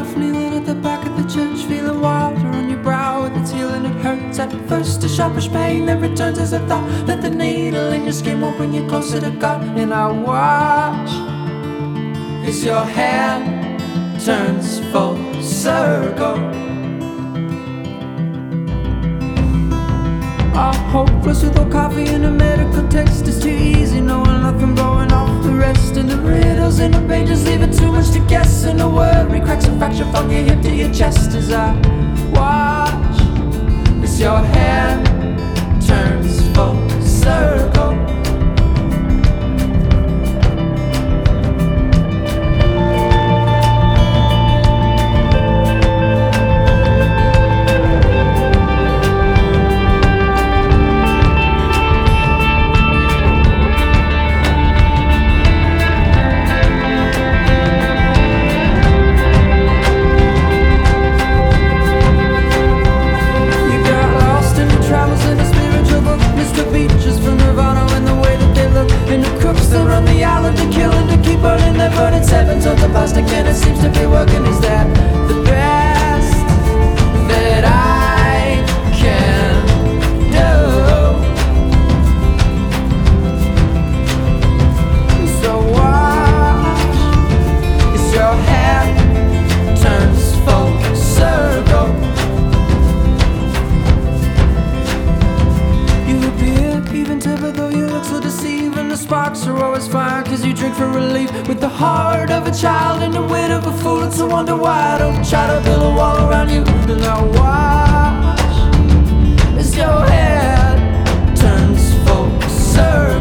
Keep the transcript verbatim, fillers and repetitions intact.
yourself kneeling at the back of the church, feeling water on your brow with its healing. It hurts at first, a sharpish pain, then returns as a thought that the needle in your skin will bring you closer to God. And I watch as your hand turns full circle. All hopeless without coffee and a medical text is too easy, knowing nothing blowing off the rest. And the riddles in the pages leaving too much to guess. And the worry cracks and fracture from your hip to your chest as I watch as your hand turns full circle. Burning sevens of the plastic, and it seems to be working. Is that the best that I can do? So watch as your hand turns full circle. You appear even tempered, though you look so deceiving. The sparks are always fire, cause you drink for relief. With the heart of a child and the wit of a fool, it's a wonder why I don't try to build a wall around you. And I watch as your head turns full circle.